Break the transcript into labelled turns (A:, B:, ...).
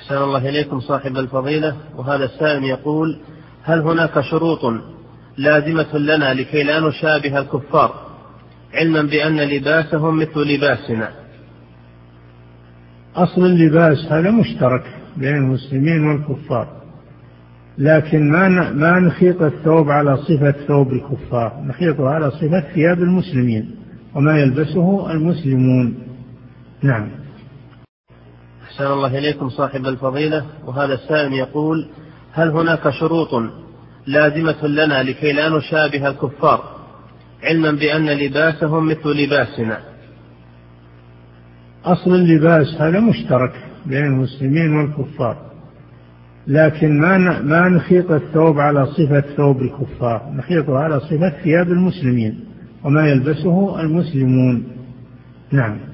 A: أحسن الله إليكم صاحب الفضيلة، وهذا السائل يقول: هل هناك شروط لازمة لنا لكي لا نشابه الكفار، علما بأن لباسهم مثل لباسنا؟
B: أصل اللباس هذا مشترك بين المسلمين والكفار، لكن ما نخيط الثوب على صفة ثوب الكفار، نخيطه على صفة ثياب المسلمين وما يلبسه المسلمون. نعم.
A: أحسن الله إليكم صاحب الفضيلة، وهذا السائل يقول: هل هناك شروط لازمة لنا لكي لا نشابه الكفار، علما بأن لباسهم مثل لباسنا؟
B: أصل اللباس هذا مشترك بين المسلمين والكفار، لكن ما نخيط الثوب على صفة ثوب الكفار، نخيطه على صفة ثياب المسلمين وما يلبسه المسلمون. نعم.